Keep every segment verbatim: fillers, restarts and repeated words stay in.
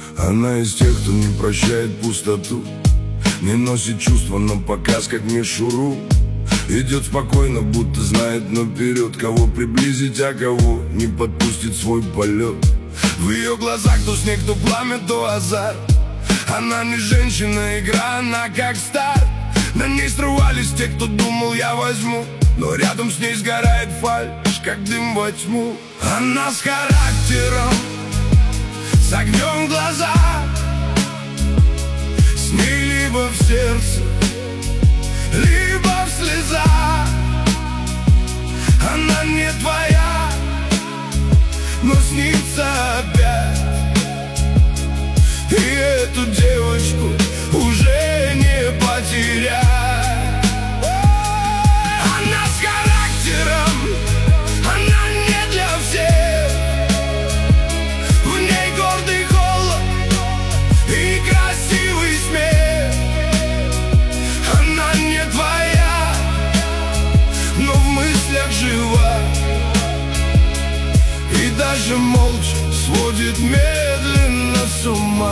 Она из тех, кто не прощает пустоту, не носит чувства на показ, как мишуру. Идет спокойно, будто знает наперед, кого приблизить, а кого не подпустит свой полет. В ее глазах то снег, то пламя, то азарт. Она не женщина, игра, она как старт. На ней срывались те, кто думал, я возьму, но рядом с ней сгорает фальшь, как дым во тьму. Она с характером, с огнем в глазах. С ней либо в сердце, либо в слезах. Она не твоя, но снится опять. И эту девочку уже не потерять. Она с характером, она не для всех. В ней гордый холод и красивый смех. Она не твоя, но в мыслях жива. И даже молча сводит медленно с ума.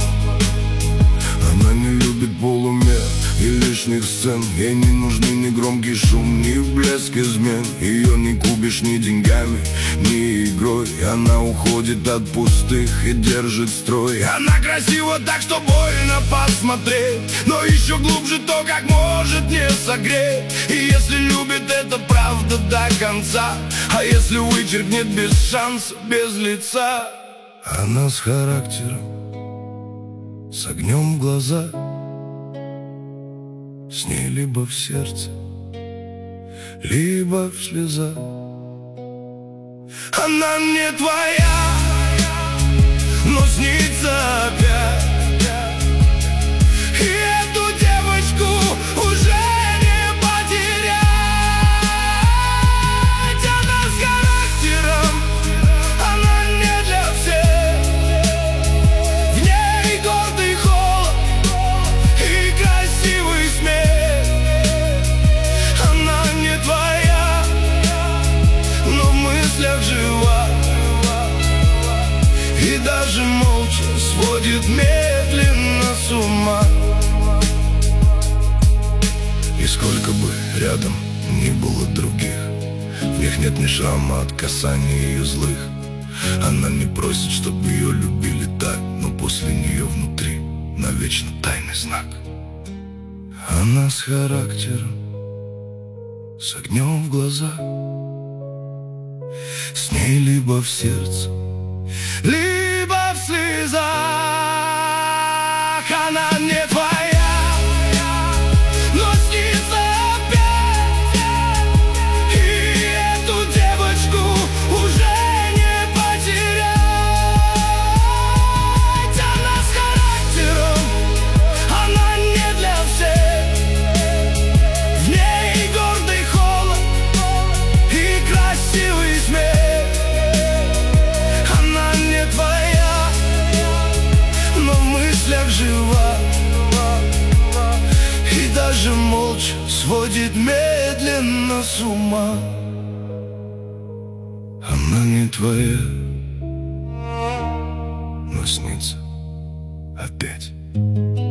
Она не любит полумер и лишних сцен. Ей не нужны ни громкий шум, ни блеск измен. Ее не купишь ни деньгами, ни игрой. Она уходит от пустых и держит строй. Она красива так, что больно посмотреть, но еще глубже то, как может не согреть. И если любит, это правда до конца. А если вычеркнет без шанса, без лица. Она с характером, с огнем в глазах. С ней либо в сердце, либо в слезах. Она не твоя, но снится опять. И эту девочку уже не потерять. Она с характером, она не для всех. В ней гордый холод и красивый смех. Она не твоя, но в мыслях жива. И даже молча сводит медленно с ума. И сколько бы рядом ни было других, в них нет ни шрама от касаний ее злых. Она не просит, чтобы ее любили так, но после нее внутри навечно тайный знак. Она с характером, с огнем в глазах. С ней либо в сердце, либо в слезах. Она не твоя, но снится опять. И эту девочку уже не потерять. Она с характером, она не для всех. В ней гордый холод и красивый смех. Она не твоя, но в мыслях жива. И даже молча сводит медленно с ума. Она не твоя, но снится опять.